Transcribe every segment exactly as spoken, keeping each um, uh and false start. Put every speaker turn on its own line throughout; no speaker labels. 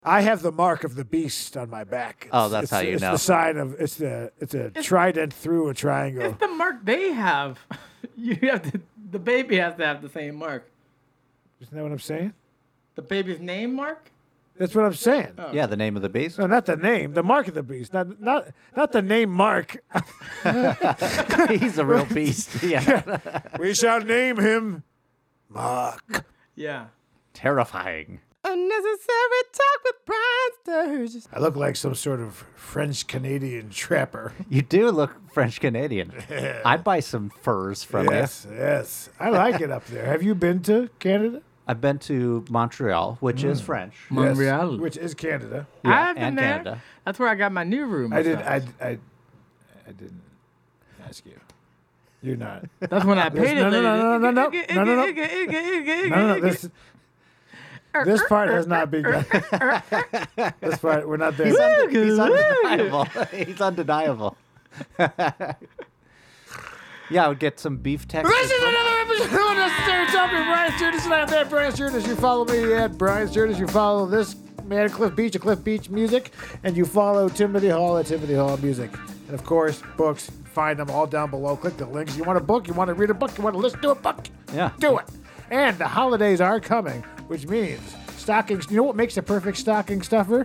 I have the mark of the beast on my back. It's,
Oh, that's
it's,
how you
it's
know.
It's the sign of it's the it's a
It's-
trident through a triangle.
It's the mark they have. You have to. The baby has to have the same mark.
Isn't that what I'm saying?
The baby's name mark.
That's what I'm saying.
Oh.
Yeah, the name of the beast.
No, not the name, the mark of the beast. Not not not the name Mark.
He's a real beast. Yeah.
We shall name him Mark.
Yeah.
Terrifying.
Unnecessary talk with Brian Sturgis.
I look like some sort of French Canadian trapper.
You do look French Canadian. I'd buy some furs from
Yes, yes. I like it up there. Have you been to Canada?
you. I've been to Montreal, which is French.
Montreal.
Yes, which is Canada.
Yeah,
I've been
and
there.
Canada.
That's where I got my new room.
I did.
massage.
I, I, I didn't ask you. You're not.
That's when I paid
no,
it.
no, no, no, no, no,
lady.
no, no, no.
no.
No, no, this this part has not begun. This part, we're not there.
He's, unde- he's undeniable. He's undeniable. Yeah, I would get some beef Texas.
This is another episode of Unnecessary Talk with Brian Sturgis, and I'm there, Brian Sturgis. You follow me at Brian Sturgis. You follow this man at Cliff Beach at Cliff Beach Music, and you follow Timothy Hall at Timothy Hall Music. And of course, books. Find them all down below. Click the links. You want a book? You want to read a book? You want to listen to a book?
Yeah.
Do it. And the holidays are coming, which means stockings. You know what makes a perfect stocking stuffer?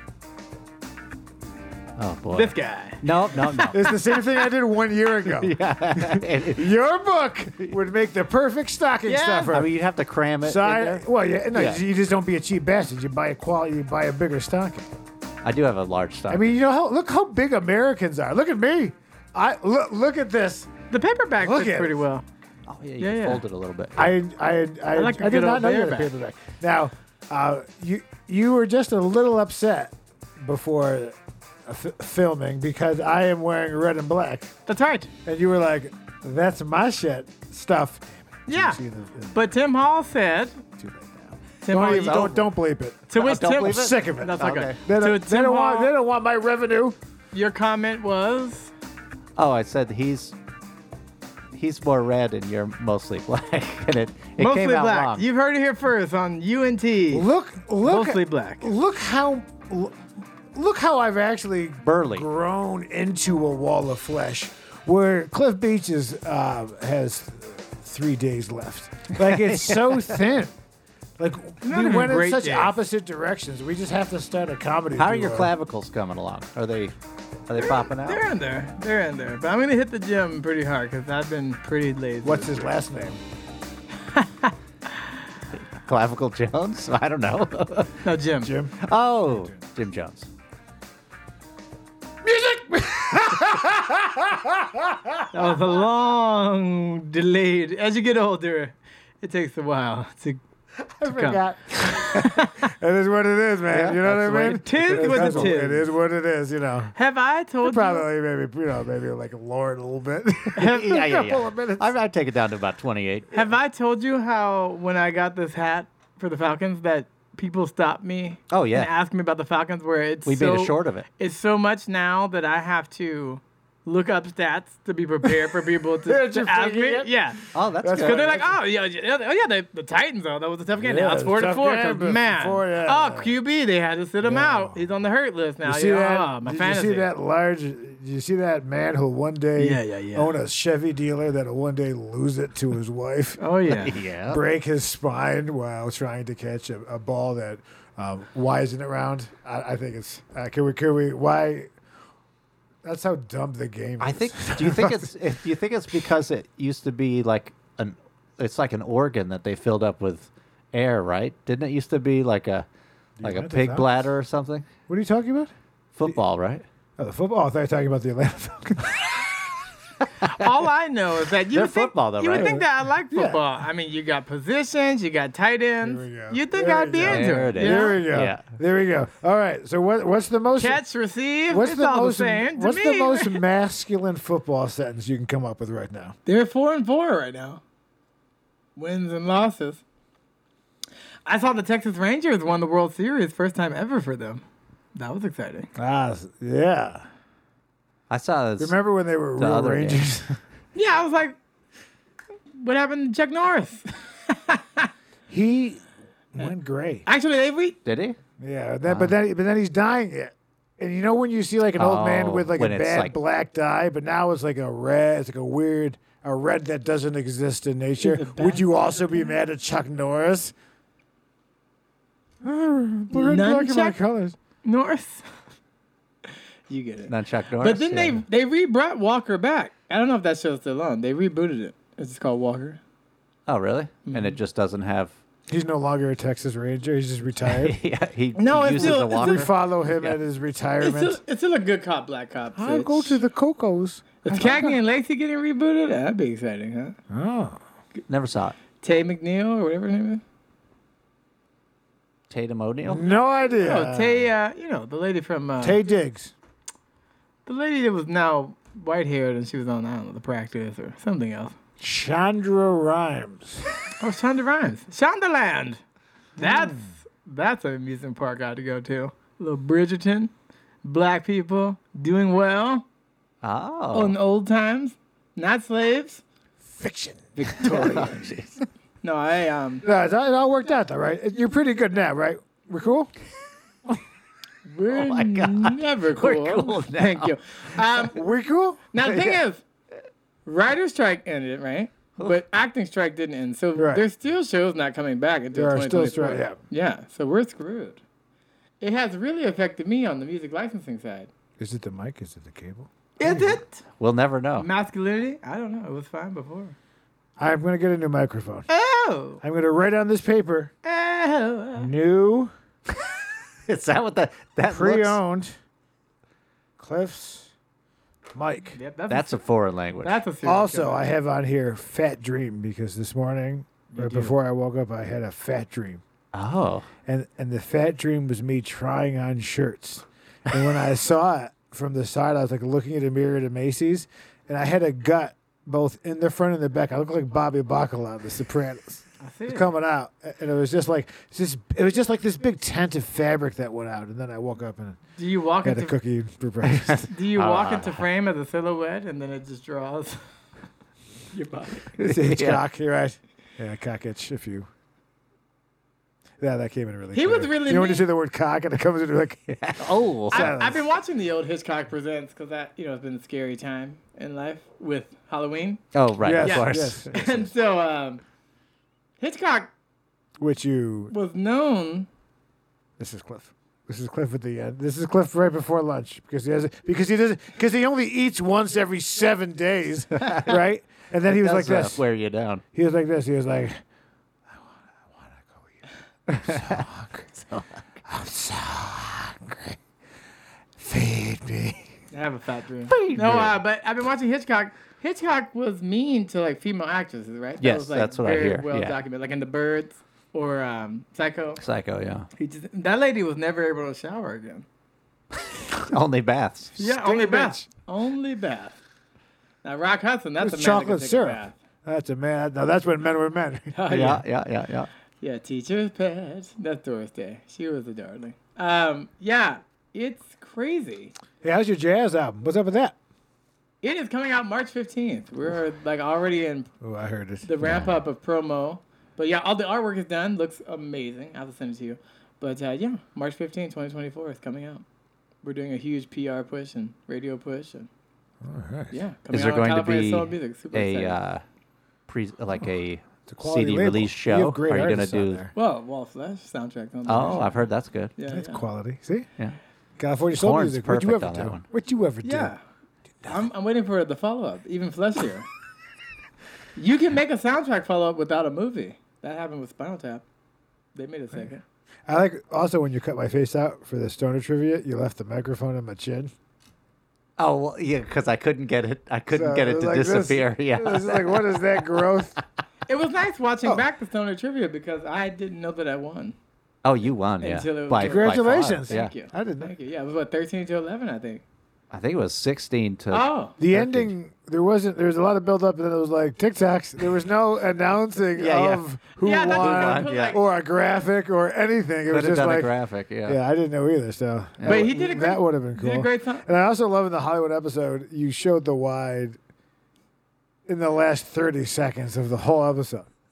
Oh, boy.
This guy.
No, no, no.
It's the same thing I did one year ago. Your book would make the perfect stocking
Yeah.
stuffer.
I mean, you'd have to cram it in
Side,
there.
well, yeah, no,
Yeah.
you just don't be a cheap bastard. You buy a quality, you buy a bigger stocking.
I do have a large stock.
I mean, you know how look how big Americans are. Look at me. I look look at this.
The paperback
Look
fits
at
pretty
it.
well.
oh, yeah, you
yeah,
can
yeah.
fold it a little bit.
I I I,
like a
I did
good
not
old
know you had a
bareback.
paperback. Now, uh, you you were just a little upset before uh, f- filming because I am wearing red and black,
That's right.
and you were like, "That's my shit stuff."
Yeah.
See the- the-
But Tim Hall said.
too late now.
Tim
Don't,
Hall,
even,
you-
don't don't bleep it.
to which
don't
Tim,
believe
I'm
it?
sick of it.
That's
Okay.
okay.
They
To
don't, they
Tim
don't want
Hall,
they don't want my revenue.
your comment was.
Oh, I said he's he's more red and you're mostly black, and it it
Mostly
came out
black.
wrong.
You've heard it here first on U N T.
Look look
Mostly black.
Look how look how I've actually
Burly.
grown into a wall of flesh. Where Cliff Beach is uh, has three days left. Like it's so thin. Like
Not
we
even
went in
great
such
days.
opposite directions. We just have to start a comedy.
How are
duo.
your clavicles coming along? Are they are they popping out?
They're in there. They're in there. But I'm going to hit the gym pretty hard because I've been pretty lazy.
What's his last name?
Clavicle Jones? I don't know.
No, Jim.
Jim.
Oh, Jim Jones.
That was a long delayed. As you get older, it takes a while to.
I forgot. It is what it is, man.
Yeah,
you know
that's
what I
the way
mean?
it is
It
what
is-
it is.
It is what it is. You know.
Have I told you?
Probably maybe you know maybe like lower it a little bit.
yeah, yeah,
couple
yeah.
of minutes.
I'd, I'd take it down to about twenty-eight.
Have I told you how when I got this hat for the Falcons that people stopped me?
Oh, yeah.
And asked me about the Falcons where it's
We
so,
made a short of it.
It's so much now that I have to look up stats to be prepared for people to,
You're
to ask me.
faking it?
Yeah.
Oh, that's,
That's
good.
Because they're like, oh yeah, yeah, oh yeah, the, the Titans though, that was a tough game.
Yeah,
now it's
it
four
was a
to
tough
four.
game,
'cause,
but
man,
before, yeah,
oh
yeah.
Q B, they had to sit him
Yeah.
out. He's on the hurt list now.
You see
yeah,
that?
oh, my
did
fantasy.
you see that large? Did you see that man who one day
Yeah, yeah, yeah.
own a Chevy dealer that'll one day lose it to his wife,
Oh yeah.
Yeah.
break his spine while trying to catch a, a ball that um, why isn't it round? I, I think it's. Uh, can we? Can we? Why? That's how dumb the game is.
I think. Do you think it's? If do you think it's because it used to be like an? It's like an organ that they filled up with air, right? Didn't it used to be like a, like a
Atlanta
pig
Falcons?
bladder or something?
What are you talking about?
Football, right?
Oh, the football. I thought you were talking about the Atlanta Falcons.
All I know is that you
They're
would think,
football, though,
you
right?
would think that I like
Yeah.
football. I mean, you got positions, you got tight ends.
There we go.
You think
There
I'd
we
be
go.
into
There
it?
it is.
you
There
know?
we go.
Yeah.
There we go. All right. So what? What's the most?
Catch, receive.
What's
it's
the
all
most?
the same to
What's
me.
the most masculine football sentence you can come up with right now?
They're four and four right now. Wins and losses. I saw the Texas Rangers won the World Series, first time ever for them. That was exciting.
Ah, yeah.
I saw this.
Remember when they were
The
real
other
Rangers?
Yeah, I was like, what happened to Chuck Norris?
He went gray.
Actually, they re-
Did he?
Yeah, then, but then but then he's dyeing it. And you know when you see like an old man
Oh,
with like a
when it's
bad
like-
black dye, but now it's like a red, it's like a weird, a red that doesn't exist in nature.
Is it
Would you
bad?
also be mad at Chuck Norris? Oh, red, black, and my
Nunchuck?
colors.
North. You get it.
Not Chuck Norris.
But then
yeah.
they they re-brought Walker back. I don't know if that show's still on. They rebooted it. It's just called Walker.
Oh, really? And
Mm-hmm.
it just doesn't have.
He's no longer a Texas Ranger. He's just retired.
yeah, he
No,
he
it's
uses
still-
a
it's
walker.
We follow him
Yeah.
at his
It's
retirement.
still, it's still a good cop, black cop.
I'll
Fitch.
go to the Cocos.
Is Cagney and Lacey getting rebooted? That'd be exciting, huh?
Oh.
Never saw it.
Tay McNeil or whatever her name is.
Tatum O'Neal.
No idea.
Oh, Tay, uh, you know, the lady from uh,
Tay Diggs.
the lady that was now white haired and she was on I don't know The Practice or something else.
Chandra Rhimes.
Oh, Shonda Rhimes, Shondaland. That's that's an amusement park I had to go to. A little Bridgerton, black people doing well
Oh.
on old times, not slaves.
Fiction.
Victoria.
Jeez.
No, I um.
No, it all it all worked out though, right? You're pretty good now, right? We're cool?
We're
Oh my God.
never cool.
We're cool now.
Thank you. Um,
We cool?
now the thing is, writer's strike ended, right? But acting strike didn't end. So
Right.
there's still shows not coming back until
There are still
twenty twenty-four.
stri- yeah.
Yeah, so we're screwed. It has really affected me on the music licensing side.
Is it the mic? Is it the cable?
Is it?
We'll never know.
Masculinity? I don't know. It was fine before.
I'm going to get a new microphone.
Oh.
I'm going to write on this paper,
Oh.
new,
Is that what that that looks?
pre-owned, Cliff's mic.
Yep, that's,
That's
a,
a foreign language.
that's a serious
Also,
cover.
I have on here Fat Dream because this morning, right
do.
before I woke up, I had a fat dream.
oh.
And and the fat dream was me trying on shirts. And when I saw it from the side, I was like looking at a mirror at a Macy's, and I had a gut both in the front and the back. I looked like Bobby Bacala on The Sopranos.
I see
It's
it.
coming out, and it was just like it's just it was just like this big tent of fabric that went out, and then I woke up and
Do you walk
had a
into
cookie for breakfast.
Do you walk
Ah.
into frame as a silhouette and then it just draws your body?
It's Hitchcock,
Yeah.
you're right. Yeah, cock itch. If you, yeah, that came in really.
He was
clear.
really
You know when you
mean.
say the word cock and it comes into like.
Oh.
I,
Silence.
I've been watching the old Hitchcock Presents because that you know has been a scary time in life with Halloween,
Oh, right.
Yes,
Of course.
yes, yes,
and so um, Hitchcock
Which you.
was known.
This is Cliff. This is Cliff at the end. This is Cliff right before lunch because he has because he doesn't because he only eats once every seven days, right? And then he was like
Does, uh,
this.
wear you down.
He was like this. He was like, I want to, I want to go eat. I'm so hungry.
So-
I'm so hungry. Feed me.
I have a fat dream.
Feed
No,
me.
uh, but I've been watching Hitchcock. Hitchcock was mean to like female actresses, right? That
Yes,
was, like,
that's what I
very
hear,
Well
yeah.
documented, like in The Birds or um, Psycho.
Psycho, yeah.
He just that lady was never able to shower again.
Only baths.
Yeah,
Stinky
only
bitch.
bath. Only bath. Now Rock Hudson, that's
It
a
was
man
chocolate
that can take
syrup.
a bath.
That's a man. Now that's when men were men.
Oh,
Yeah, yeah, yeah, yeah.
Yeah, teacher's pet. That's Doris Day. She was a darling. Um, yeah, it's crazy.
Hey, how's your jazz album? What's up with that?
It is coming out March fifteenth. We're like already in
Oh, I heard it.
the ramp up of promo. But yeah, all the artwork is done. Looks amazing. I'll have to send it to you. But uh, yeah, March fifteenth, twenty twenty-four is coming out. We're doing a huge P R push and radio push. And
All right.
yeah, coming
Is there
out on
going to
California
be
Soul Music. Super
a
excited.
uh, pre like a
It's a quality
C D
label.
release
You
show?
have great
Are you gonna
artists on
do?
there.
Well, Wall Flesh soundtrack. On the
Oh,
show.
I've heard that's good.
Yeah,
That's
yeah.
quality. See?
Yeah.
California Soul
Corn's
Music. What you
perfect
ever
on that
do?
one.
What you ever do?
Yeah. I'm, I'm waiting for the follow up, even fleshier. You can make a soundtrack follow up without a movie. That happened with Spinal Tap. They made a second.
I like also when you cut my face out for the stoner trivia, you left the microphone on my chin.
Oh, well, yeah, because I couldn't get it. I couldn't
So
get
it
it
was
to
like this.
disappear.
It
Yeah.
was like, what is that growth?
It was nice watching
Oh.
back the Stoner Trivia because I didn't know that I won.
Oh, you won. Yeah.
Until it was-
By- by far,
Congratulations.
Yeah.
Thank you.
I didn't know.
Thank you. Yeah, it was what, thirteen to eleven, I think.
I think it was sixteen to.
Oh.
The
Perfect.
ending, there wasn't. There was a lot of build up, and then it was like TikToks. There was no announcing
Yeah, yeah.
of who
Yeah, that's
won,
what
won,
put,
yeah.
like-
or a graphic, or anything. It
Could
was
have
just
done
like,
a graphic. Yeah.
yeah, I didn't know either. So,
Yeah.
But he did a great,
that would have been
did a
cool.
great song.
And I also love in the Hollywood episode, you showed the wide in the last thirty seconds of the whole episode.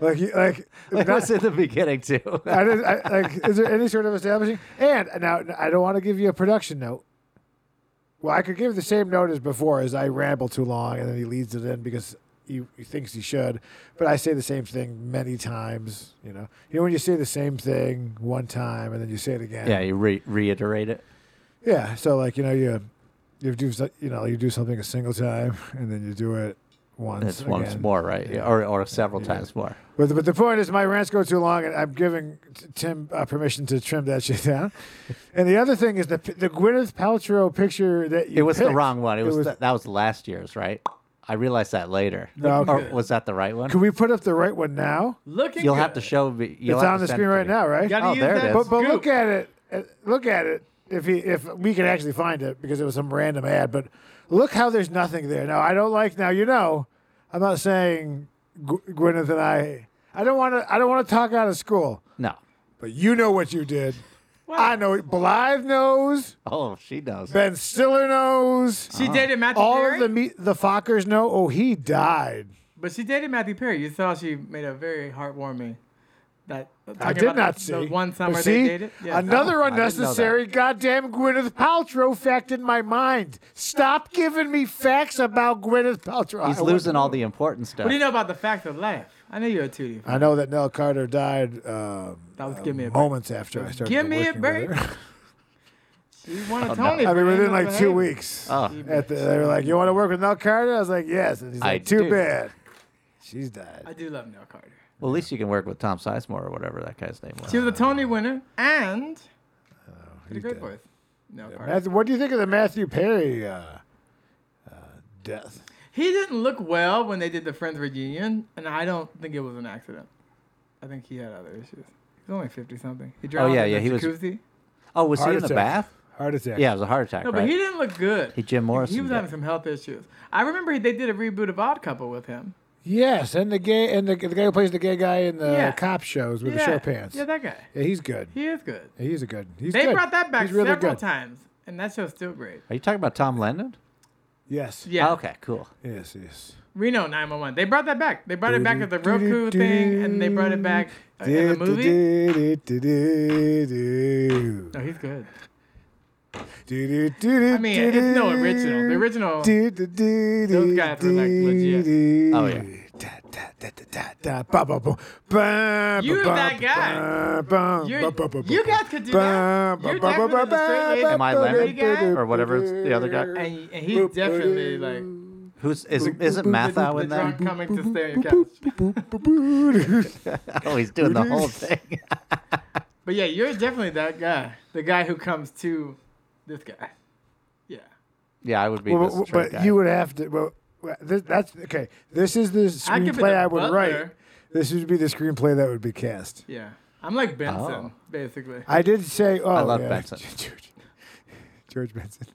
Like, you- like,
It
not-
was in the beginning too.
I didn't, I, like, is there any sort of establishing? And now, I don't want to give you a production note. Well, I could give the same note as before, as I ramble too long, and then he leads it in because he, he thinks he should. But I say the same thing many times. You know, you know when you say the same thing one time and then you say it again.
Yeah, you re- reiterate it.
Yeah. So like you know you you do so- you know you do something a single time and then you do it once.
It's once
again.
more, right? Yeah. Or or several
Yeah.
times more.
But the, but the point is, my rants go too long, and I'm giving t- Tim uh, permission to trim that shit down. And the other thing is the the Gwyneth Paltrow picture that you
It was the
picked.
wrong one. It,
It
was,
was-
the, that was last year's, right? I realized that later.
No,
Or
okay.
was that the right one?
Can we put up the right one now?
Looking
You'll
good.
have to show me. You'll
It's
have
on
to
the
send
screen
it to
right
me.
now, right?
Gotta
Oh,
use
there it
that
is.
But but
scoop.
look at it. uh, Look at it. If he if we can actually find it because it was some random ad. But look how there's nothing there. Now I don't like. Now you know, I'm not saying Gw- Gwyneth and I. I don't want to. I don't want to talk out of school.
No.
But you know what you did. I know. Blythe knows.
Oh, she knows.
Ben Stiller knows.
She dated Matthew
All
Perry.
of the me- the Fockers know. Oh, he died.
But she dated Matthew Perry. You saw she made a very heartwarming. That
I
talking
did
about
not
the,
see.
the one
But
summer
see,
they dated. Yeah.
another
I didn't know
unnecessary goddamn Gwyneth Paltrow fact in my mind. Stop giving me facts about Gwyneth Paltrow.
He's
I want
losing
to
all
know.
the important stuff.
What do you know about the fact of life? I know you're a Tootie.
I know that Nell Carter died um,
That was
uh,
Give Me a Break.
moments after I started
Give me a
working with
break.
her.
She won a
Oh, no.
Tony.
I
for
mean, within
Angels
like
Behavior.
two weeks.
Oh,
At the, they were like, "You want to work with Nell Carter?" I was like, "Yes." And he's
I
like, "Too
do.
bad, she's died."
I do love Nell Carter.
well, at least you can work with Tom Sizemore or whatever that guy's name was.
She was a Tony winner and did a
he's
great
dead.
voice. Nell Carter.
Matthew, what do you think of the Matthew Perry uh, uh, death?
He didn't look well when they did the Friends reunion, and I don't think it was an accident. I think he had other issues. He's only fifty something. He drowned
yeah,
in
yeah,
the
he was-
jacuzzi.
Oh, was
Heart
he in the
attack.
bath?
Heart attack.
Yeah, it was a heart attack,
No,
right?
but he didn't look good.
He Jim Morrison
He was
did.
having some health issues. I remember he, they did a reboot of Odd Couple with him.
Yes, and the gay and the, the guy who plays the gay guy in the
Yeah.
cop shows with
yeah.
the short pants.
Yeah, that guy.
Yeah, he's good.
He is good.
Yeah, he's a good. He's
They
good.
brought that back
He's really
several
good.
times, and that show's still great.
Are you talking about Tom Lennon?
Yes.
Yeah.
Oh, okay, cool.
Yes. Yes.
Reno nine one one. They brought that back. They brought it back as the Roku thing, and they brought it back uh, in the movie. No, he's good. I mean, it's no original. The original, those guys were like legit.
Oh, yeah.
You that guy. You're, you guys could do that. You're definitely the straight laced
Am I
pretty
Lemon?
guy.
Or whatever it's the other guy?
And, and he's definitely like
Who's is isn't Mathau
the
in
drunk
there?
coming to stay on your couch.
Oh, he's doing the whole thing.
But yeah, you're definitely that guy. The guy who comes to this guy. Yeah.
Yeah, I would be.
Well,
the
but
straight guy.
you would have to. Well, this, that's okay. This is the
I could be
screenplay
the
I would
butler.
write. This would be the screenplay that would be cast.
Yeah. I'm like Benson,
Oh.
basically.
I did say, oh,
I love
yeah,
Benson.
George, George Benson.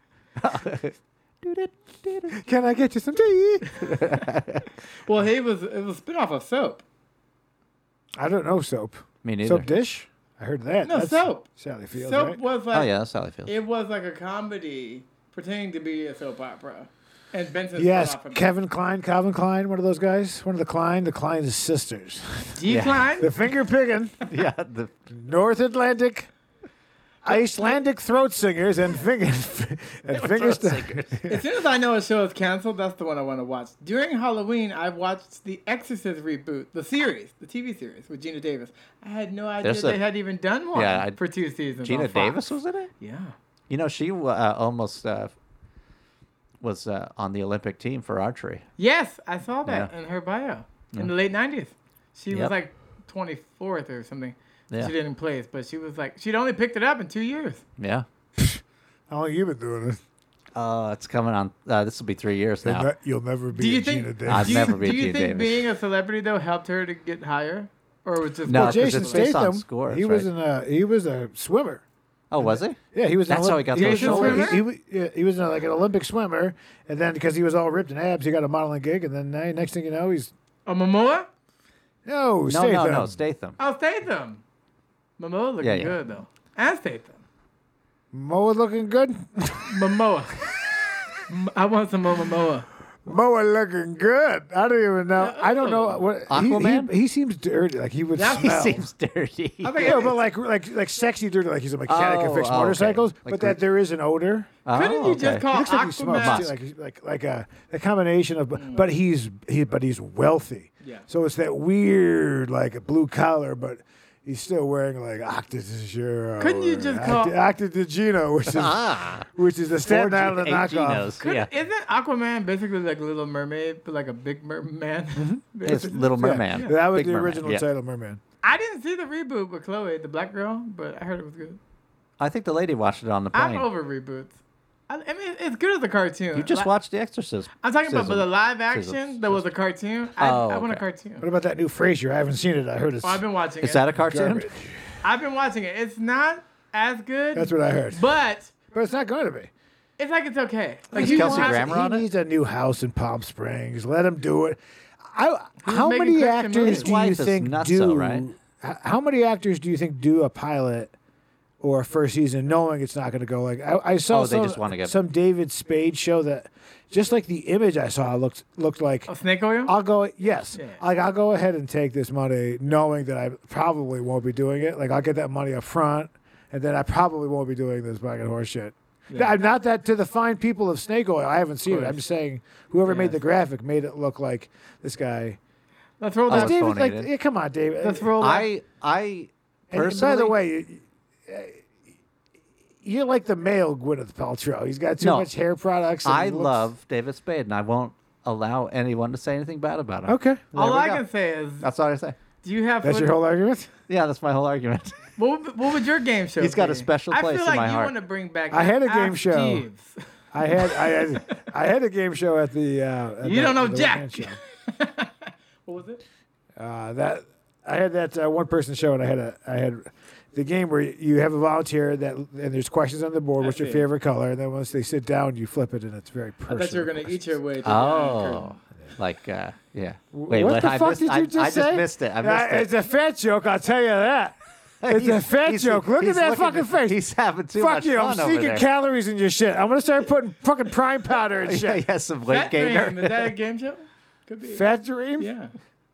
Can I get you some tea?
Well, he was it was a spinoff of Soap.
I don't know soap.
Me neither.
Soap dish. I heard that.
No,
That's
Soap.
Sally Fields,
Soap
right?
was like
Oh yeah, that's Sally Fields.
it was like a comedy pretending to be a soap opera. And Benson
Yes,
spun off of
Kevin Klein, Calvin Klein, one of those guys. One of the Klein, the Klein's sisters.
G Klein.
The finger piggin',
yeah, the,
North Atlantic, Icelandic throat singers, and finger and finger st-
As soon as I know a show is canceled, that's the one I want to watch. During Halloween, I watched the Exorcist reboot, the series, the T V series with Gina Davis. I had no idea
There's a-
they had even done one
Yeah, I-
for two seasons.
Gina
on Fox.
Davis was in it.
Yeah.
You know, she uh, almost uh, was uh, on the Olympic team for archery.
Yes, I saw that
Yeah.
in her bio
Yeah.
in the late nineties. She was
Yep.
like twenty-fourth or something.
Yeah.
She didn't place, but she was like, she'd only picked it up in two years.
Yeah.
How long you been doing it?
Uh, it's coming on. Uh, this will be three years
You'll,
now.
ne- you'll never be
Do you
a
think?
Gina Davis.
I've
do you,
never been
Do you
Gina
think
Davis.
being a celebrity though helped her to get higher, or was just
No,
Well,
'cause
Jason
it's based on
Statham,
scores,
he was
right?
in a he was a swimmer.
Oh, was he?
Yeah, he was. an
That's how he got
Olymp-
those
Jason
was-
shoulders?
He, he, was- yeah, he was uh, like an Olympic swimmer, and then because he was all ripped in abs, he got a modeling gig, and then uh, next thing you know, he's
a Momoa?
no,
No,
Statham.
no, no, Statham.
Oh, Statham. Momoa looking
Yeah, yeah.
good though, and Statham.
Moa looking good.
Momoa. M- I want some more Momoa.
Moa looking good. I don't even know. I don't know what he-
Aquaman?
He, he seems dirty. Like he would
Yeah, he
smell.
He seems dirty.
I think
Yeah,
it-
but like like like sexy dirty. Like he's a mechanic and
Oh,
fix
oh, okay.
motorcycles.
Like
but
gre-
that there is an odor.
Couldn't
Oh,
you just
okay.
call
He looks like he smokes
Aquaman?
too. Like like like a, a combination of. But he's he but he's wealthy.
Yeah.
So it's that weird like a blue collar, but. He's still wearing like Octagino.
Couldn't you just call-
Octagino, which is
Ah.
which is the Staten Island
Eight
knockoff?
Genos,
Could,
yeah.
Isn't Aquaman basically like Little Mermaid, but like a big merman?
It's Little Merman.
Yeah, that was
Big
the
Merman,
original
yeah.
title, Merman.
I didn't see the reboot with Chloe, the black girl, but I heard it was good.
I think the lady watched it on the plane.
I'm over reboots. I, I mean, it's good as a cartoon.
You just
Like-
watched The Exorcist.
I'm talking about, but the
Sizzle.
live action
Sizzle.
that was a cartoon. I,
Oh,
I want a
okay.
cartoon.
What about that new Frasier? I haven't seen it. I heard it's
Well, I've been watching
Is
it.
that a cartoon?
garbage.
I've been watching it. It's not as good.
That's what I heard.
But
But it's not going to be.
it's like it's okay. Like
Is
you
Kelsey
have-
Grammer
he
on it?
needs a new house in Palm Springs. Let him do it. I, how
making
many
Christian
actors
movies.
do you
His wife is
think
nuts
do?
though, right?
h- How many actors do you think do a pilot or a first season knowing it's not going to go? Like I, I saw
Oh, they
some,
just wanna get-
some David Spade show that just like the image I saw looked looked like.
Oh, snake oil?
I'll go. Yes,
Yeah.
like I'll go ahead and take this money, knowing that I probably won't be doing it. Like I'll get that money up front, and then I probably won't be doing this fucking horse shit.
Yeah.
Not that to the fine people of snake oil. I haven't seen it.
course.
I'm just saying whoever
Yes.
made the graphic made it look like this guy.
Let's roll
Oh,
that.
it's
David,
phony,
like,
dude.
yeah, come on, David.
Let's roll that.
I I
And
personally.
by the way, you- you're like the male Gwyneth Paltrow. He's got too
No.
much hair products. and
I
he looks-
love David Spade, and I won't allow anyone to say anything bad about him.
Okay,
All
There we
I
go.
can say is,
That's all I say.
do you have?
that's
foot-
your whole argument.
Yeah, that's my whole argument.
What would, what would your game show?
He's got a
be?
special
I
place
feel
in
like
my
you
heart.
want to bring back.
I had a
Ask
game show.
Jeeves.
I had I had I had a game show at the. Uh, at
You
the-
don't know
the One
Jack.
Man Show.
What was it?
Uh, that I had that uh, one person show, and I had a I had the game where you have a volunteer that and there's questions on the board.
I
What's your
see.
favorite color? And then once they sit down, you flip it, and it's very
I
personal.
thought you were gonna eat your way. To the
Oh, like uh, yeah. Wait,
what the
I
fuck
missed,
did you
I,
just
I
say?
just missed it. I missed
Uh,
it.
It's a fat joke, I'll tell you that. It's a
He's-
fat
he's-
joke. Look at
he's
that
looking-
fucking face.
He's having too
Fuck
much
you! I'm
fun over
sneaking
there.
calories in your shit. I'm gonna start putting fucking prime powder and
yeah,
shit.
yeah, some weight
Fat
gainer.
Dream, is that a game show? Could be.
Fat dream?
Yeah.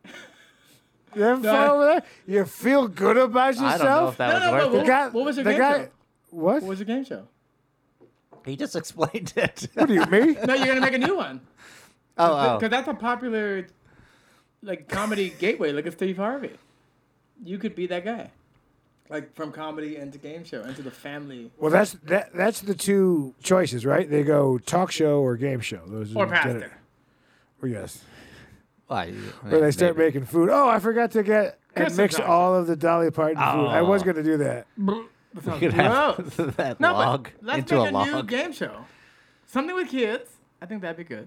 You having fun over there? You feel good about
I
yourself?
don't know if that
No,
was
no,
worth
but
The
it.
guy,
What was your
the
game
guy,
show?
What?
What was your game show?
He just explained it.
What do you me?
No, you're gonna make a new one.
oh, oh.
Because that's a popular, like, comedy gateway. Look at Steve Harvey. You could be that guy, like from comedy into game show into the family
Well, that's that. That's the two choices, right? They go talk show or game show. Those
or
are-
pastor.
Or yes.
Why,
Where they start
maybe.
making food. Oh, I forgot to get and
Christmas
mix
talk.
all of the Dolly Parton food. I was
Oh.
going to do that.
That sounds
You could have
gross.
that
No,
log
but let's
into
make
a
a, new
log.
game show. Something with kids. I think that'd be good.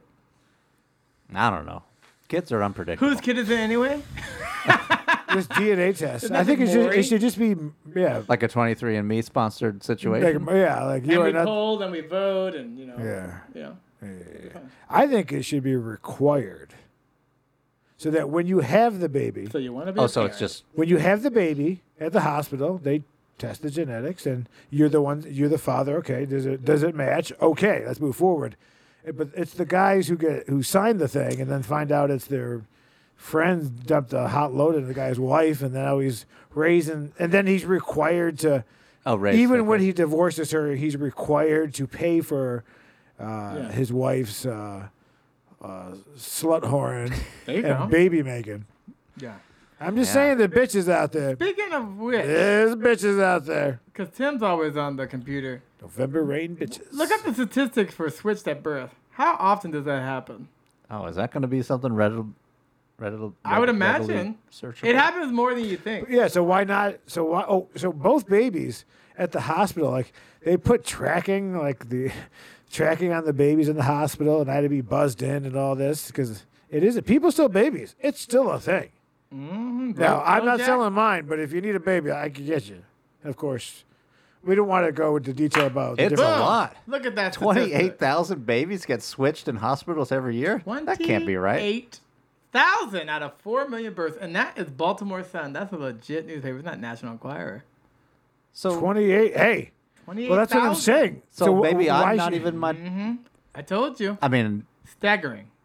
I don't know. Kids are unpredictable.
Whose kid is it anyway?
This D N A test.
Isn't
I
that
think
the
it's just,
Maury?
it should just be yeah,
Like a twenty-three and me sponsored
like,
situation.
yeah, like you
And
are
we
not.
poll and we vote and you know.
Yeah.
You know.
I think it should be required, so that when you have the baby,
So you want to be?
oh,
a
so it's
parent.
just
when you have the baby at the hospital, they test the genetics, and you're the one, you're the father. Okay, does it does it match? Okay, let's move forward. Eh, But it's the guys who get who sign the thing, and then find out it's their friend dumped a hot load into the guy's wife, and now he's raising, and then he's required to,
oh, right.
even when he divorces her, he's required to pay for uh,
Yeah.
his wife's uh, uh, slut horn
There you
and
go.
baby making.
Yeah.
I'm just
Yeah.
saying the bitches out there.
Speaking of which,
There's bitches out there.
because Tim's always on the computer.
November rain bitches.
Look up the statistics for switched at birth. How often does that happen?
Oh, is that going to be something Reddit? Reddit
I would
readily
imagine.
searchable?
It happens more than you think.
Yeah, so why not? So why? Oh, so both babies at the hospital, like they put tracking, like the tracking on the babies in the hospital, and I had to be buzzed in and all this because it is. People still babies. It's still a thing.
Mm-hmm.
Now I'm not selling mine, but if you need a baby, I can get you. And of course, we don't want to go into detail about the
It's
different.
a lot.
Look at that.
Twenty-eight thousand babies get switched in hospitals every year. That can't be right.
Eight thousand out of four million births, and that is Baltimore Sun. That's a legit newspaper. It's not National Enquirer.
So,
twenty-eight. Hey,
Twenty-eight.
well, that's what I'm saying.
so
wh-
maybe
why
I'm not
should-
even my.
Mm-hmm. I told you.
I mean,
Staggering.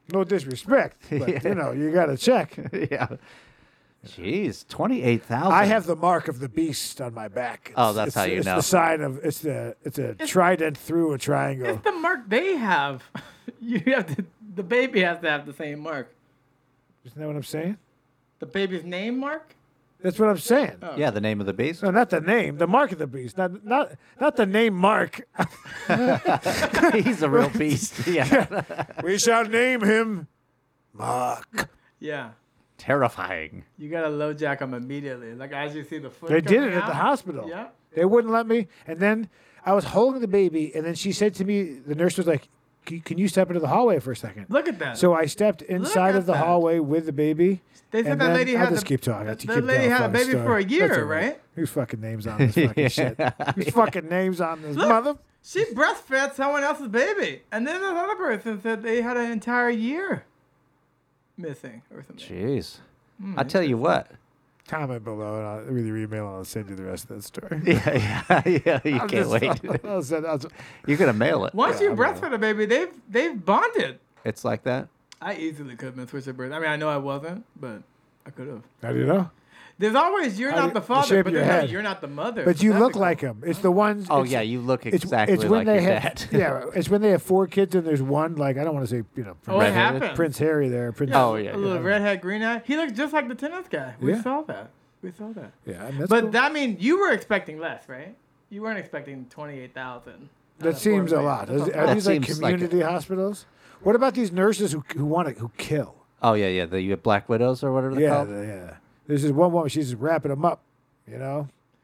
No disrespect, but
Yeah.
you know, you got to check.
yeah. Jeez, twenty-eight thousand.
I have the mark of the beast on my back. It's,
Oh, that's
it's,
how you
it's
know.
the sign of it's the it's a trident through a triangle.
It's the mark they have. You have to. The baby has to have the same mark.
Isn't that what I'm saying?
The baby's name mark.
That's what I'm saying.
Oh.
Yeah, the name of the beast.
No, not the name, the mark of the beast. Not not not the name Mark.
He's a real beast. Yeah.
We shall name him Mark.
Yeah.
Terrifying.
You gotta low jack them immediately. Like as you see the foot.
They did
coming
it at the
out.
hospital.
Yeah.
They wouldn't let me. And then I was holding the baby, and then she said to me, the nurse was like, "Can can you step into the hallway for a second?"
Look at that.
So I stepped inside
at
of the
that.
hallway with the baby.
they said
and
that
then-
lady
I'll
had
just
the,
keep talking.
that
To keep
lady
telling
had a
fun
baby
story.
for a
That's
year,
all
right?
Whose fucking names on this fucking shit? Whose fucking names on this
Look.
mother?
She breastfed someone else's baby, and then this other person said they had an entire year missing or something.
Jeez.
Hmm,
I tell you what.
Comment below, and I'll read your email, and I'll send you the rest of that story.
Yeah, yeah, yeah. You
I'll
can't
just-
wait.
I'll send- I'll-
You're gonna mail it.
Once
Yeah,
you
I know.
breastfed a baby, they've they've bonded.
It's like that.
I easily could have been switched at birth. I mean, I know I wasn't, but I could have.
How do you know?
There's always you're
How
not
do-
the
the
father,
shape
but
of your
there's no,
head.
you're not the mother.
But
so
you
that'd
look
be
like
cool.
him. It's the ones.
Oh
it's-
yeah, you look
It's,
exactly
it's when
like
they
your
have,
dad.
yeah, it's when they have four kids and there's one, like, I don't want to say, you know,
Oh, it
Prince,
happens.
Prince Harry there. Prince,
Oh, yeah,
a little
yeah.
redhead, green eye. He looks just like the tennis guy. We
Yeah.
saw that. We saw that.
Yeah, and that's
But
cool.
that mean you were expecting less, right? You weren't expecting twenty-eight thousand.
That seems a lot. Is, are
That
these like
seems like
community hospitals? What about these nurses who who want to who kill?
Oh yeah, yeah. The you have Black Widows or whatever they're
Yeah,
called.
the- yeah. There's this one woman. She's just wrapping them up. You know,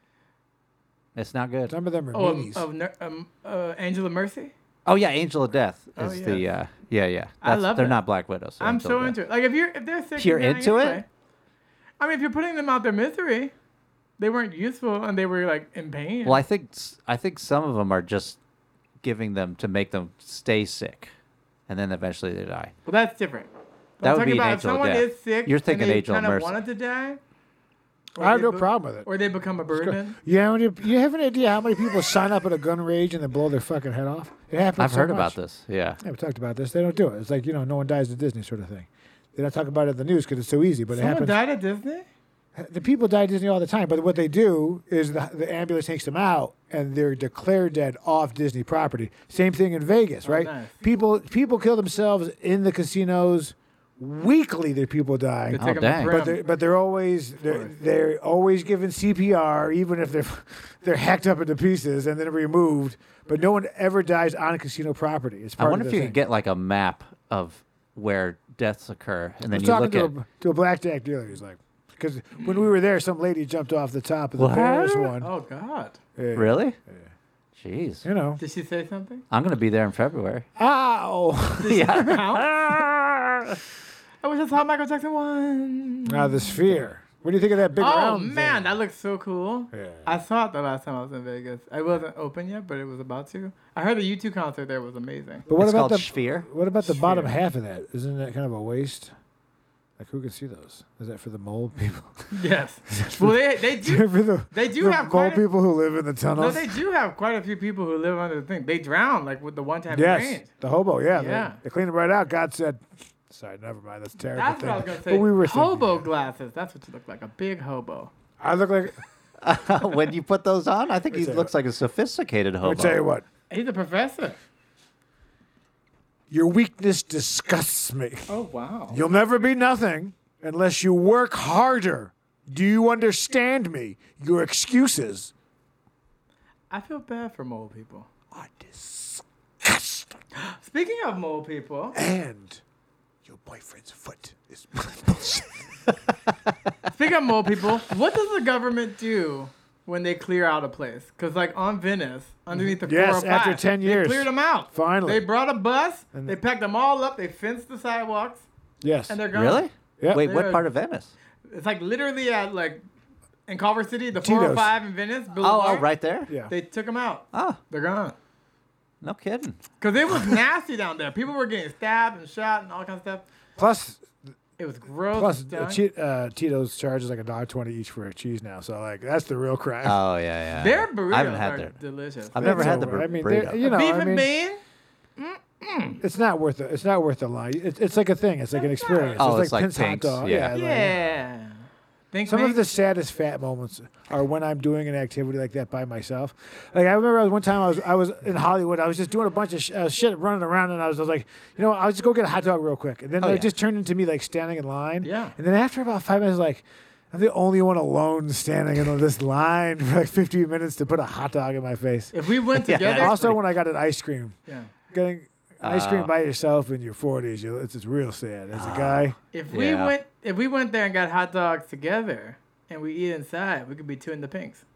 It's not good.
some of them are
Oh, um,
meanies.
of Ner- um, uh, Angela Mercy.
Oh yeah, Angel of Death
Oh,
is
yeah.
the uh, yeah yeah.
I
That's-
love
They're
it.
not Black Widows.
I'm
Angel
so
of Death.
into it. Like if you're if they're sick,
You're
and dying
into it?
anyway- I mean, if you're putting them out their misery, they weren't useful and they were like in pain.
Well, I think s- I think some of them are just giving them to make them stay sick, and then eventually they die.
Well, that's different.
That
I'm
would
talking
be an
about if
angel of
someone
death.
is sick,
You're thinking
and they
angel of
kind of
mercy.
wanted to die. or
I have
they
no
be-
problem with it.
Or they become a burden.
Yeah, when you, you have an idea how many people sign up at a gun range and then blow their fucking head off? It happens.
I've
so
heard
much.
about this. Yeah.
Yeah, we talked about this. They don't do it. It's like, you know, no one dies at Disney sort of thing. They don't talk about it in the news because it's so easy, but it
Someone
happens.
died at Disney.
The people die at Disney all the time, but what they do is the, the ambulance takes them out and they're declared dead off Disney property. Same thing in Vegas,
Oh,
right?
nice.
People people kill themselves in the casinos weekly. There are people dying,
They take 'em to
dang.
Prim.
but they're but they're always they're, they're always given C P R, even if they're they're hacked up into pieces and then removed. But no one ever dies on a casino property. It's
I
part
wonder
of
if
the
you
thing.
could get like a map of where deaths occur, and
I
then
was
you
talking
look
to
at.
a, to a blackjack dealer. He's like, because when we were there, some lady jumped off the top of the
What?
Paris one.
Oh God.
Yeah.
Really? Jeez.
You know.
Did she say something?
I'm gonna be there in February.
Ow!
yeah.
I wish I saw Michael Jackson one.
Now the sphere. What do you think of that big
Oh
round
man,
thing?
that looks so cool.
Yeah.
I saw it the last time I was in Vegas. I wasn't open yet, but it was about to. I heard the U two concert there was amazing.
But what
It's
about
called
the
Sphere.
what about the bottom
Sphere.
half of that? Isn't that kind of a waste? Like who can see those? Is that for the mole people?
Yes. Well, they they do.
for the,
They do
the
have
mole
quite a-
people who live in the
No,
tunnels.
they do have quite a few people who live under the thing. They drown like with the one time
yes,
rain.
the hobo. Yeah,
Yeah.
They, they cleaned it right out. God said, "Sorry, never mind. That's a terrible."
That's
thing.
what I was gonna say.
But we were thinking-
hobo glasses. That's what you look like. A big hobo.
I look like.
when you put those on, I think he
Let me tell
looks like a sophisticated
Let
hobo.
me tell you what.
He's a professor.
Your weakness disgusts me.
Oh wow.
You'll never be nothing unless you work harder. Do you understand me? Your excuses
I feel bad for mole people.
are disgusting.
Speaking of mole people,
And your boyfriend's foot is bullshit.
speaking of mole people, what does the government do when they clear out a place? Because like on Venice, underneath the
Yes,
four oh five,
after ten
they
years.
cleared them out.
Finally.
They brought a bus.
And-
they packed them all up. They fenced the sidewalks,
Yes.
and they're gone.
Really?
Yeah.
Wait,
They're-
what part of Venice?
It's like literally at like in Culver City, the
Tito's.
four oh five in Venice
Oh,
Boulevard.
oh, right there.
Yeah.
They took them out.
Oh,
They're gone.
no kidding.
Because it was nasty down there. People were getting stabbed and shot and all kinds of stuff.
Plus,
It was gross.
plus,
down.
uh, che- uh, Tito's charges like a dollar twenty each for a cheese now. So like, that's the real crime.
Oh yeah, yeah.
Their burritos
I haven't had
are
their.
delicious.
I've never
It's
had the
over.
bur-
I mean,
burrito.
they're- you know,
Beef
I
and
mean,
bean.
It's not worth it. It's not worth the line. It's, it's like a thing. It's like an experience.
Oh,
it's
it's like
Prince hot
Pink's,
dog.
yeah.
like-
Yeah. Think
Some
Pink?
of the saddest fat moments are when I'm doing an activity like that by myself. Like I remember I was- one time I was I was in Hollywood. I was just doing a bunch of sh- uh, shit, running around, and I was, I was like, you know, I'll just go get a hot dog real quick. And then
Oh,
it
yeah.
just turned into me like standing in line.
Yeah.
And then after about five minutes, like I'm the only one alone standing in this line for like fifteen minutes to put a hot dog in my face.
If we went
Yeah,
together,
Also, when I got an ice cream,
yeah.
getting ice cream
Oh.
by yourself in your forties, you it's just real sad. As a guy,
If we
Yeah.
went, if we went there and got hot dogs together, and we eat inside, we could be two in the pinks.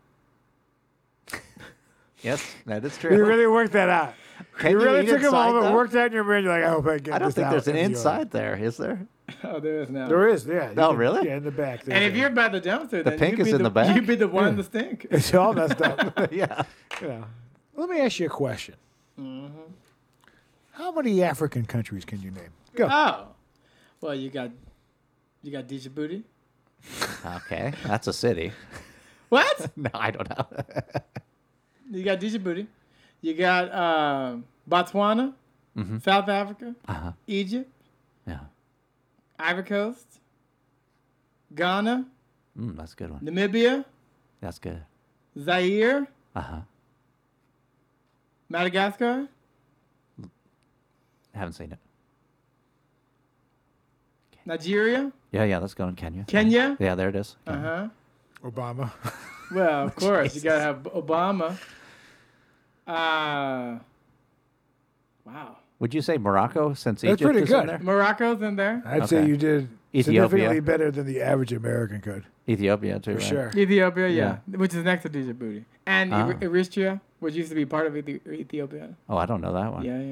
Yes, that is
you
true.
really worked that out.
Can
you really
eat
took a
inside,
moment,
though?
worked that in your brain. You're like, I hope I get
I don't
this
think
out
there's an
in the
inside there, is there?
Oh, there is now.
There is, yeah. You
Oh,
can-
really?
Yeah, in the back.
And
there's
if
a-
you're by the dumpster, then
pink
you'd
is
be
in
the,
the back?
You'd be the one in the stink.
it's all messed up.
yeah.
Yeah. Let me ask you a question.
Mm-hmm.
How many African countries can you name? Go.
Oh, well, you got, you got Djibouti.
Okay, that's a city.
What?
No, I don't know.
You got Djibouti. You got um, Botswana,
Mhm.
South Africa,
Uh-huh.
Egypt,
Yeah.
Ivory Coast, Ghana,
Mm, that's a good one.
Namibia,
That's good.
Zaire,
Uh-huh.
Madagascar,
Haven't seen it.
Nigeria,
Yeah, yeah, let's go in Kenya.
Kenya.
Yeah, there it is.
Uh huh.
Obama.
Well, of course, you gotta have Obama. Uh, wow.
Would you say Morocco since
That's
Egypt
pretty
is
good.
in there?
Morocco's in there.
I'd say
Okay.
you did
Ethiopia.
significantly better than the average American could.
Ethiopia too,
For
right?
sure.
Ethiopia, yeah, which is next to Djibouti, and
Ah.
Eri- Eritrea, which used to be part of Ethi- Ethiopia.
Oh, I don't know that one.
Yeah, yeah.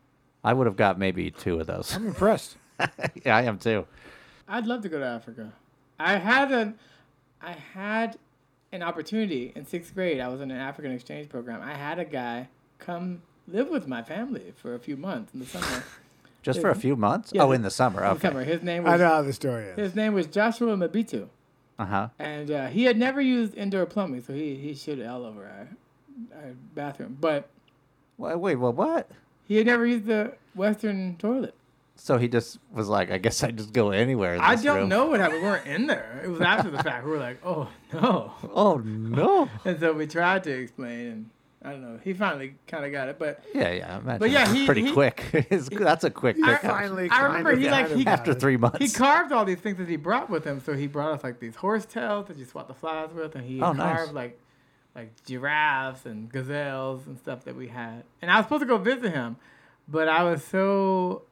I would have got maybe two of those.
I'm impressed.
Yeah, I am too.
I'd love to go to Africa. I had an, I had an opportunity in sixth grade. I was in an African exchange program. I had a guy come live with my family for a few months in the summer.
Just for a few months?
Yeah,
oh, in the summer.
In the
Okay.
summer. His name
I
was
know how the story is.
his name was Joshua Mabitu,
Uh-huh.
and uh, he had never used indoor plumbing, so he he shit all over our, our bathroom. But
Wait, wait, well, what?
he had never used the Western toilet.
So he just was like, I guess I just go anywhere in
I
this
don't
room.
know what happened. We weren't in there. It was after the fact. We were like, oh no.
Oh, no.
And so we tried to explain, and I don't know. He finally kind of got it, but
Yeah, yeah. I imagine
But yeah,
it's
he-
pretty
he-
quick. It's, that's a quick
I
pickup.
Finally,
I remember
kind of
he, like,
kind of
he-
got
After
it.
three months.
he carved all these things that he brought with him. So he brought us like these horse tails that you swat the flies with, and he
Oh, nice.
carved like like giraffes and gazelles and stuff that we had. And I was supposed to go visit him, but I was so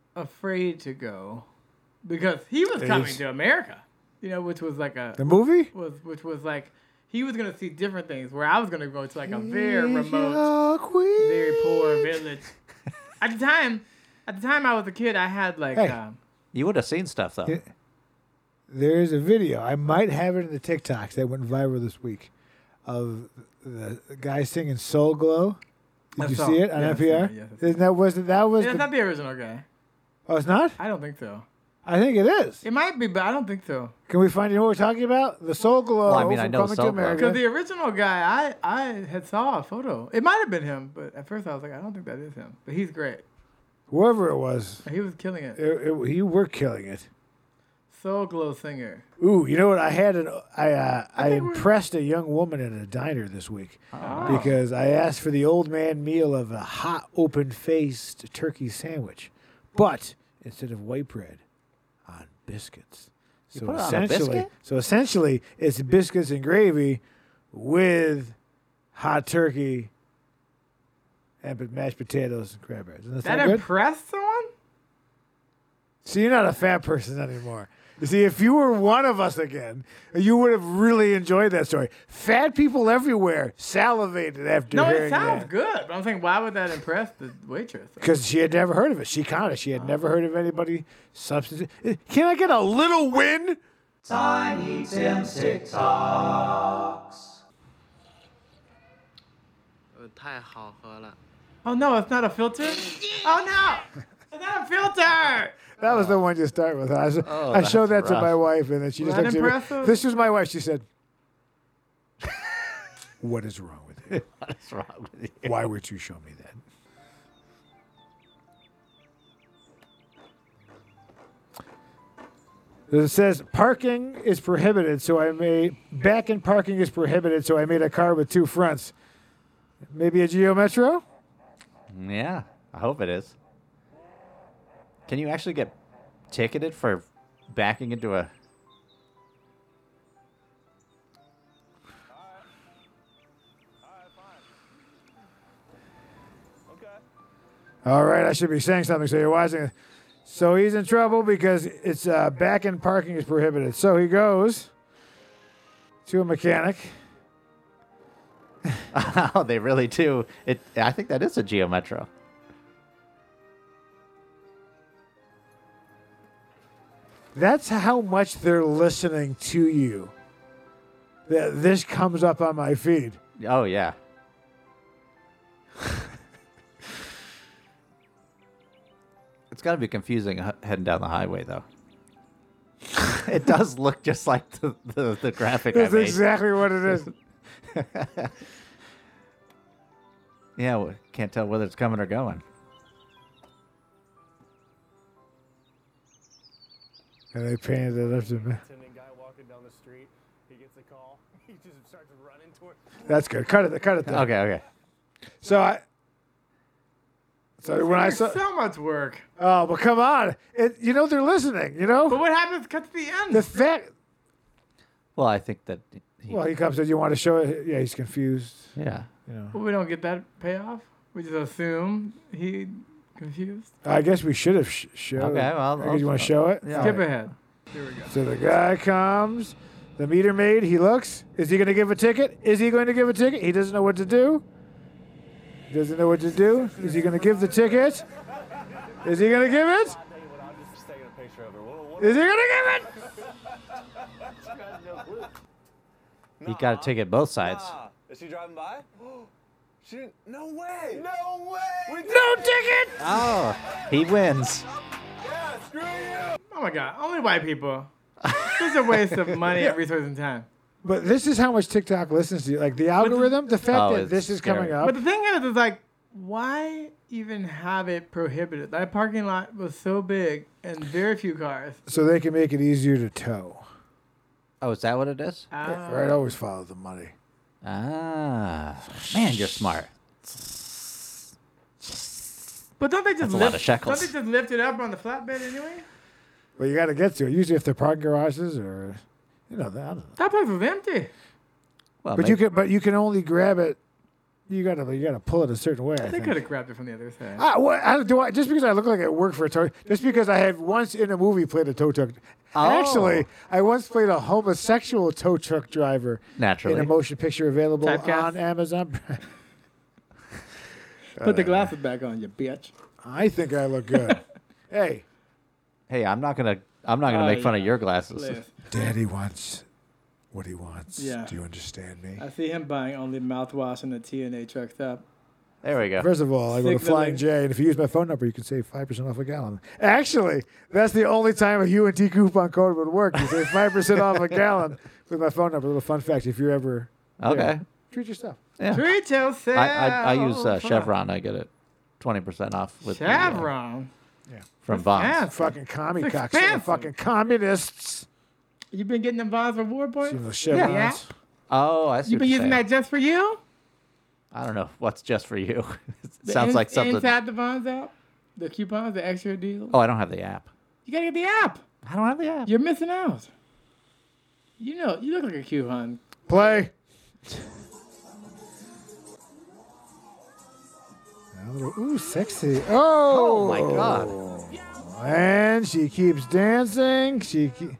afraid to go because he was coming
Is-
to America, you know, which was like a
The movie?
was which was like he was gonna see different things where I was gonna go to like a very remote, very poor village. At the time, at the time I was a kid, I had like
Hey.
um,
You would have seen stuff, though.
Yeah. There's a video. I might have it in the TikToks that went viral this week of the guy singing Soul Glow. Did
I
you
saw
see
it.
it on
Yeah, I've
N P
seen
R?
it, yes, I've seen
Isn't that was that was
it's
the,
not the original guy.
oh it's not?
I don't think so.
I think it is.
It might be, but I don't think so.
Can we find you know what we're talking about? The Soul Glow
Well, I mean, I
from
know
Coming
Soul
to
Glow.
America.
Because the original guy, I I had saw a photo. It might have been him, but at first I was like, I don't think that is him. But he's great.
Whoever it was,
He was killing it.
it, it, you were killing it.
Soul Glow singer.
Ooh, you know what? I had an I uh, I,
think we're-
impressed a young woman at a diner this week
Oh.
because I asked for the old man meal of a hot, open-faced turkey sandwich, but instead of white bread, on biscuits. So
put it on a
essentially,
biscuit?
so essentially, it's biscuits and gravy with hot turkey and mashed potatoes and cranberries. Doesn't that
That
sound good?
impressed someone?
See, you're not a fat person anymore. You see, if you were one of us again, you would have really enjoyed that story. Fat people everywhere salivated after
No,
hearing
it sounds
that.
good. But I'm saying, why would that impress the waitress?
Because she had never heard of it. She counted. She had never heard of anybody substitute. Can I get a little win?
Tiny Tim's TikToks.
呃，太好喝了。
Oh no, it's not a filter. Oh no, it's not a filter.
That was the one you start with. I, s-
Oh,
I showed that
that's
to
rough.
my wife, and then she
Was
just
that
looked at me.
impressive?
This was my wife. She said, "What is wrong with you?
What's wrong with you?
Why would you show me that?" It says parking is prohibited, so I made back in parking is prohibited, so I made a car with two fronts. Maybe a Geo Metro?
Yeah, I hope it is. Can you actually get ticketed for backing into a...
All right, I should be saying something, so you're watching. So he's in trouble because it's uh, back in parking is prohibited. So he goes to a mechanic.
Oh, they really do. It. I think that is a Geo Metro.
That's how much they're listening to you. That this comes up on my feed.
Oh, yeah. It's got to be confusing h- heading down the highway, though. It does look just like the, the, the graphic I
That's
made.
exactly what it is.
Yeah, we can't tell whether it's coming or going.
And they painted it up to me.
Attending guy walking down the street, he gets a call. He just starts running toward.
That's good. Cut it. Cut it. There.
Okay, okay.
So I. So when I
There's
saw.
so much work.
Oh, but come on! It, you know they're listening. You know
But what happens? Cut to the end.
the fact.
Well, I think that he,
Well, he comes and you want to show it. Yeah, he's confused.
yeah.
You know.
But we don't get that payoff. We just assume he confused.
I guess we should have sh- showed.
Okay, well,
Or
I'll-
you want to show it?
Yeah.
Skip ahead. Here we go.
So the guy comes, the meter maid, he looks. Is he going to give a ticket? Is he going to give a ticket? He doesn't know what to do. He doesn't know what to do. Is he going to give the ticket? Is he going to give it?
I'll tell you what, I'm just taking a picture of her. What, what,
Is he going to give it?
He got a ticket both sides.
Nah. Is she driving by? She didn't. No way. No way.
No ticket!
Oh, he wins.
Yeah, screw you.
Oh my God! Only white people. It's a waste of money and resources and time.
But this is how much TikTok listens to you. Like the algorithm, the fact
Oh,
that
it's
this is
scary.
coming up.
But the thing is, is like, why even have it prohibited? That parking lot was so big and very few cars.
So they can make it easier to tow.
Oh, is that what it is?
Uh,
Right? Always follow the money.
Ah, man, you're smart.
But don't they just
That's a
lift?
lot of shekels.
Don't they just lift it up on the flatbed anyway?
Well, you got to get to it. Usually, if they're parking garages or, you know, I don't know.
That place was empty.
Well,
But you
maybe-
can, but you can only grab it. You gotta, you gotta pull it a certain way. I
They
think.
could have grabbed it from the other side.
Ah, what, I, do I, just because I look like I work for a tow, just because I had once in a movie played a tow truck.
Oh.
Actually, I once played a homosexual tow truck driver
Naturally.
in a motion picture available
Typecast?
on Amazon.
Put the glasses back on, you bitch.
I think I look good. Hey,
Hey, I'm not gonna. I'm not gonna
Oh,
make fun of
yeah.
your glasses.
Please.
Daddy wants what he wants.
Yeah.
Do you understand me?
I see him buying only mouthwash and the T N A trucked up.
There we go.
First of all, I go to Flying
Signaling.
J, and if you use my phone number, you can save five percent off a gallon. Actually, that's the only time a U N T coupon code would work. You save five percent off a gallon with my phone number. A little fun fact: if you're ever
Okay.
yeah, treat yourself.
Yeah.
Treat yourself.
I, I I use uh,
Fun.
Chevron. I get it twenty percent off with the, uh,
Chevron.
from Bonds.
fancy.
Fucking commie
It's
cocks,
expensive.
fucking communists.
You been getting them Bonds reward
See
points?
those chevrons.
Yeah.
Oh, I see.
You
what
been
you're
using
saying.
that just for you?
I don't know what's just for you. it
The
sounds
in-
like something.
Inside the Bonds app? The coupons, the extra deals?
Oh, I don't have the app.
You gotta get the app.
I don't have the app.
You're missing out. You know, you look like a coupon.
Play. A little, ooh, sexy. Oh,
Oh my God.
And she keeps dancing. She keep,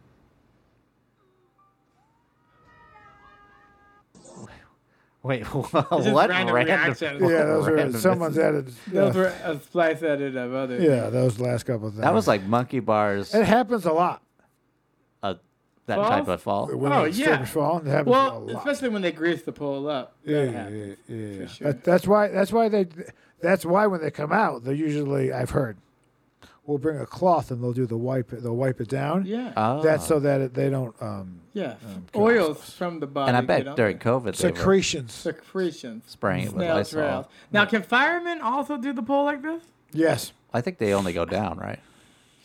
Wait, what?
It's just
What
random reactions.
yeah, those were
Random.
someone's added.
Those
yeah.
were a splice edit of others.
Yeah, those last couple of things.
That was like monkey bars.
It happens a lot.
Uh, that
Falls?
type of fall.
When
Oh,
it's
yeah.
taken fall, it happens a
Well,
lot.
especially when they grease the pole up. That
Yeah, yeah,
happens.
yeah, yeah.
for sure.
That, that's why. That's why they. That's why when they come out, they usually I've heard, will bring a cloth and they'll do the wipe. It, they'll wipe it down.
Yeah.
Oh.
That's so that it, they don't um,
yeah.
kill
Oils
themselves.
from the body.
and I
get
bet
on
during
there.
COVID they were
secretions.
Secretions.
spraying it with
Snail
Lysol.
trails. Now, can firemen also do the pole like this?
Yes.
I think they only go down, right?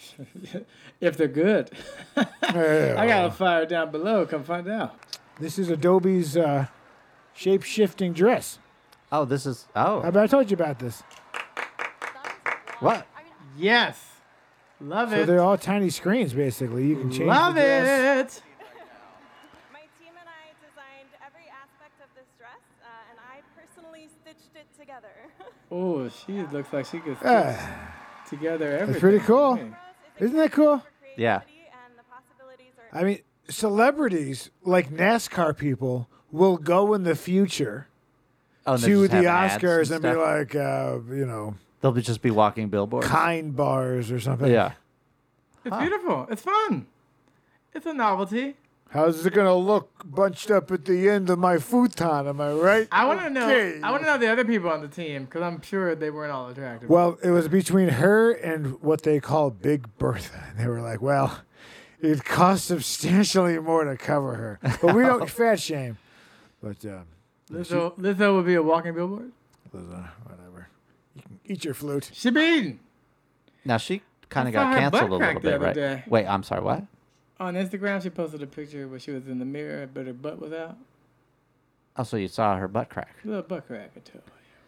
If they're good. I got a fire down below. Come find out.
This is Adobe's uh, shape-shifting dress.
Oh, this is.
I,
Oh.
I told you about this.
What?
Yes. Love
So
it.
they're all tiny screens, basically. You can change
Love
the dress.
it.
My team and I designed every aspect of this dress, uh, and I personally stitched it together.
Oh, she looks like she could stitch
Ah,
together everything.
that's pretty cool.
Hey.
Isn't that cool?
Yeah.
And the possibilities are
I mean, celebrities like NASCAR people will go in the future
Oh, and they're
to
just
the
having ads
Oscars and, be
stuff?
like, uh, you know,
They'll be just be walking billboards.
Kind bars or something.
Yeah.
It's beautiful. It's fun. It's a novelty.
How's it gonna look bunched up at the end of my futon? Am I right?
I want to know.
Okay.
I want to know the other people on the team because I'm sure they weren't all attractive.
Well, it was between her and what they call Big Bertha. And they were like, well, it costs substantially more to cover her. But we don't fat shame. But, um,
Lizzo, Lizzo would be a walking billboard.
Lizzo, whatever. You can eat your flute.
She been
Now she kind
I
of
saw
got
her
canceled a
butt
little
crack the
bit,
other
right?
day.
Wait, I'm sorry. What?
on Instagram. She posted a picture where she was in the mirror, but her butt was out.
Oh, so you saw her butt crack?
A little butt crack or two.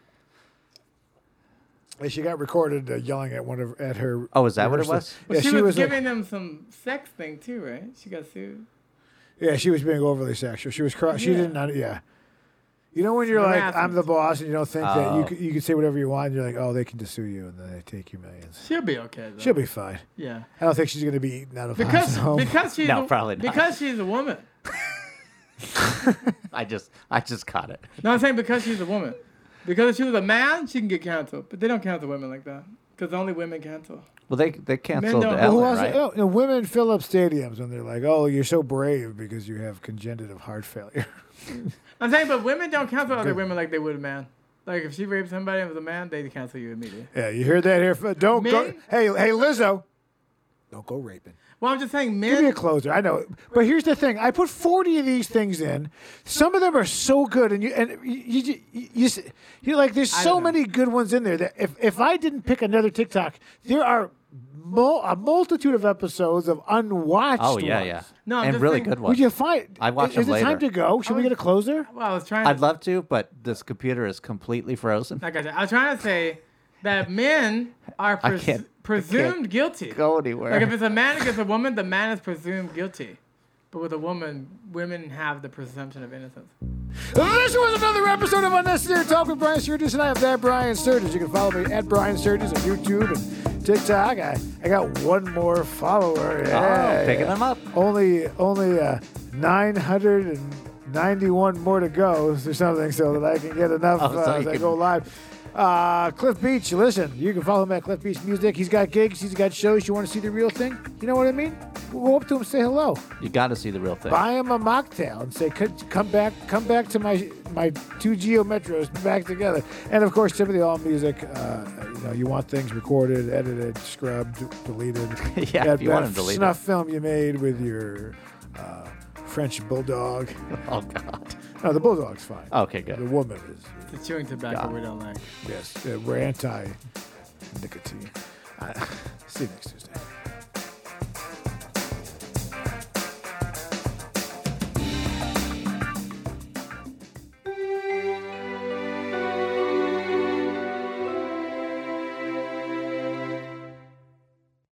And she got recorded uh, yelling at one of at her.
Oh, is that what it
rehearsal.
was?
Well,
Yeah,
she,
she
was,
was like-
giving them some sex thing too, right? She got sued.
Yeah, she was being overly sexual. She was. Cro- She
Yeah.
didn't. un- Yeah. You know when you're like,
Harassment.
I'm the boss, and you don't think that you
Oh.
can, you can say whatever you want. And you're like, oh, they can just sue you, and then they take your millions.
She'll be okay though.
She'll be fine.
Yeah.
I don't think she's going to be eaten out of house
Because
and home.
because she's
No,
a,
probably not.
because she's a woman.
I just, I just caught it.
No, I'm saying because she's a woman. Because if she was a man, she can get canceled. But they don't cancel women like that. Because only women cancel.
Well, they they canceled
don't-
Well,
Ellen,
who else?
right?
Oh, no, women fill up stadiums when they're like, "Oh, you're so brave because you have congenital heart failure."
I'm saying, but women don't cancel other women like they would a man. Like if she raped somebody and was a man, they cancel you immediately.
Yeah, you heard that here? f- Don't go.
Men?
Hey, hey, Lizzo, don't go raping.
Well, I'm just saying,
Give me a
men.
closer. I know, but here's the thing: I put forty of these things in. Some of them are so good, and you and you you, you, you you're like, there's
I
so
don't know.
many good ones in there that if if I didn't pick another TikTok, there are mul- a multitude of episodes of unwatched.
Oh yeah,
ones.
yeah.
No, I'm
and
just
really
saying-
good
Would
ones.
you find?
I watch
Is
them
it time
later.
to go? Should we get a closer?
Well, I was trying.
I'd
to,
love to, but this computer is completely frozen.
Like I said, I was trying to say that men are
I
pres-
can't- I
presumed
can't
guilty.
Go anywhere.
Like if it's a man against a woman, the man is presumed guilty. But with a woman, women have the presumption of innocence.
This was another episode of Unnecessary Talk with Brian Sturgis, and I have that Brian Sturgis. You can follow me at Brian Sturgis on YouTube and TikTok. I, I got one more follower. Yeah,
oh, picking
yeah.
them up.
Only only uh, nine hundred ninety-one more to go or something, so that I can get enough
Oh, so
uh, as
you
I
can-
go live. Uh, Cliff Beach, listen, you can follow him at Cliff Beach Music. He's got gigs, he's got shows. You want to see the real thing? You know what I mean? Go up to him, say hello.
You got to see the real thing.
Buy him a mocktail and say, "C- come back, come back to my my two Geo Metros back together. And of course, Timothy All Music. Uh, you know, you want things recorded, edited, scrubbed, deleted.
Yeah,
that,
if you want
that
them deleted.
snuff film you made with your uh, French bulldog.
Oh God.
No, the bulldog's fine.
Okay,
The
good.
woman is,
The chewing tobacco
God.
we don't like.
yes, uh, we're anti nicotine. Uh, see you next Tuesday.